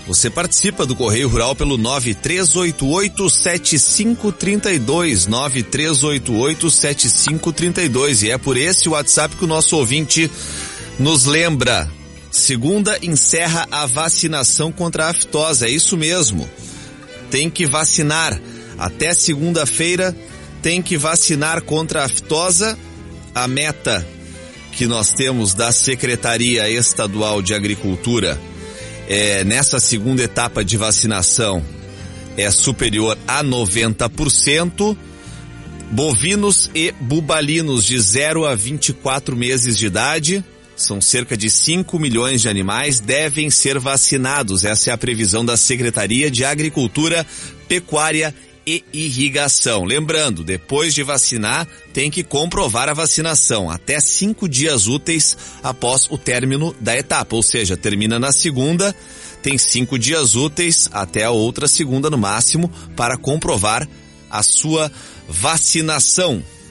Você participa do Correio Rural pelo 9388-7532, 9388-7532, e é por esse WhatsApp que o nosso ouvinte nos lembra. Segunda encerra a vacinação contra a aftosa, é isso mesmo. Tem que vacinar. Até segunda-feira tem que vacinar contra a aftosa. A meta que nós temos da Secretaria Estadual de Agricultura nessa segunda etapa de vacinação é superior a 90%. Bovinos e bubalinos de 0 a 24 meses de idade, são cerca de 5 milhões de animais, devem ser vacinados. Essa é a previsão da Secretaria de Agricultura, Pecuária e Irrigação. Lembrando, depois de vacinar, tem que comprovar a vacinação até 5 dias úteis após o término da etapa, ou seja, termina na segunda, tem 5 dias úteis até a outra segunda no máximo para comprovar a sua vacinação.